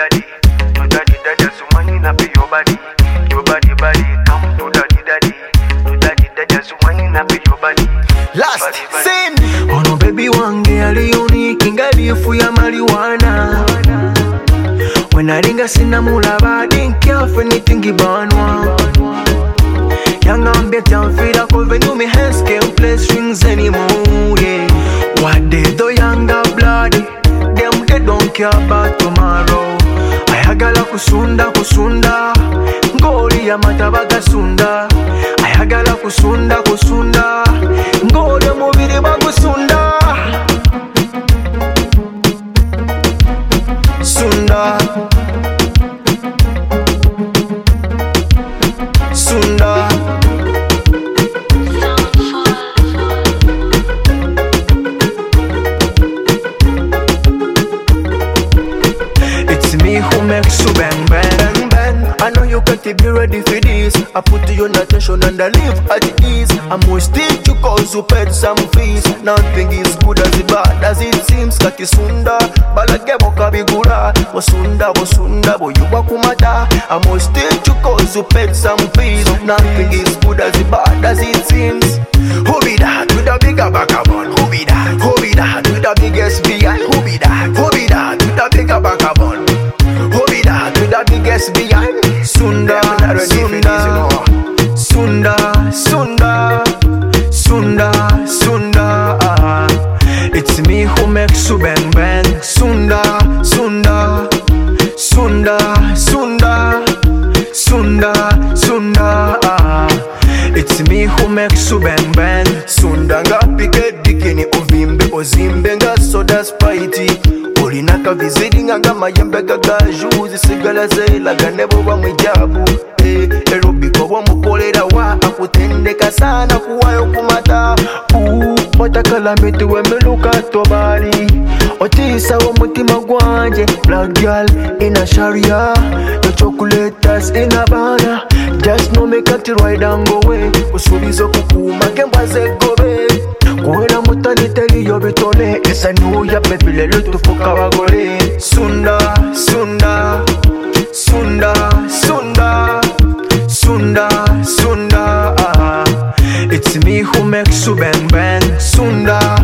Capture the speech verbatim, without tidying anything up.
daddy, to daddy daddy, so money na be your body, your body body, come to daddy daddy, to daddy daddy, so money na be your body. Last scene. Oh no baby wange ali unique ngalifu ya marijuana. When I ring a sinamulaba, I didn't care for anything ibanwa. Young ambient and feel like when you me hands can't play strings anymore, yeah. What they do younger bloody, them they don't care about tomorrow. Ayagala kusunda kusunda, ngoli ya matabaga sunda. Ayagala kusunda kusunda, ngoli ya mubiri bagusunda. Sunda Sunda It's me who makes you bang bang bang. I know you can't be ready for this. I put you on attention and I live at ease. I must teach you cause you paid some fees. Nothing is good as it bad as it seems. Kati sunda balagebo kabigura. Wasunda wasunda boyuwa kumata. I must teach you cause you paid some fees. Nothing is good as it bad as it seems. Who be that with a bigger vagabond? Who be that? Who be that with the biggest V I? Who be that? Who be that with the bigger vagabond? Who be that with the biggest V I? Sunda, Sunda, Sunda, Sunda, Sunda, Sunda. Ah. It's me who makes you bang bang. Sunda, Sunda, Sunda, Sunda, Sunda, Sunda. Ah. It's me who makes you bang bang. Sunda nga pike dikini uvimbe ozimbe nga soda sprite. Olina kavizidi nga mayembe gagaju zisigala zelaga nebo bamwijabu. Eh, erubiko bwomukolera wa akutendeka sana kuwayo kumata. Ooh, watakala mitu wemeluka tobali. Otisa omutima gwanje. Black girl in a sharia. No chocolaters in a banana. Just know me can't ride and go away. Usubizo kukuma kembwa zegobe. Kuwera mutani teli yo bitole. Esa nuya pepile lutu fuka wagole. Sunda, Sunda, Sunda, Sunda, Sunda, Sunda. Ah. It's me who makes you bang bang. Sunda.